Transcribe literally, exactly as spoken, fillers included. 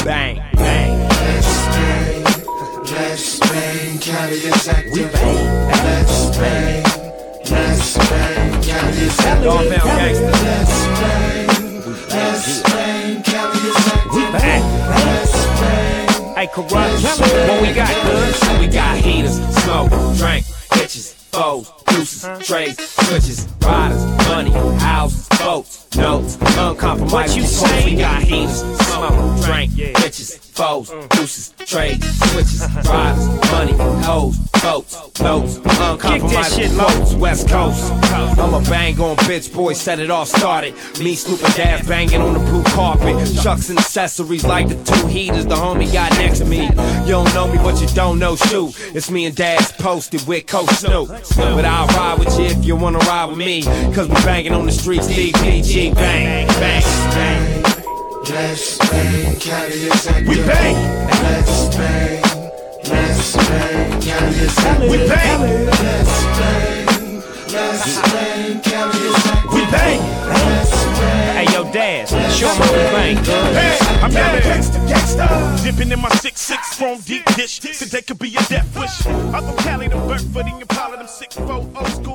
bang, bang. Let's bang, let's bang, Cali is active. We bang, let's bang, let's bang, Cali is active. Let's bang, let's bang, Cali is active. We bang, let's bang. Hey, Corrupt, what we got, good? We got heaters, smoke, drink, bitches, foes, deuces, trays, switches, riders, money, houses, boats, notes, uncompromised. What you say? We got heaters, smoke, drink, bitches, foes, deuces, trays, switches, riders, money, hoes, boats, notes, uncompromised. shit, Quotes, West Coast. I'm a bang on bitch, boy, set it all started. Me, Snoop and Daz banging on the blue carpet. Chucks and accessories like the two heaters the homie got next to me. You don't know me, but you don't know shoot. It's me and Daz posted with Coach Snoop. But I'll ride with you if you wanna ride with me. Cause we banging on the streets, D P G, bang, bang, bang. Let's bang, Cali is active. We bang. Let's bang, let's bang, Cali is active. We bang. Let's bang, let's bang, Cali is active. We bang. Let's bang. Hey, yo, Daz, show 'em how we bang, good. Hey, I'm down at gangsta gangsta, dipping in my six six from deep dish. Today could be a death wish. I'm from Cali, the Burford, and Impala, them six four old school.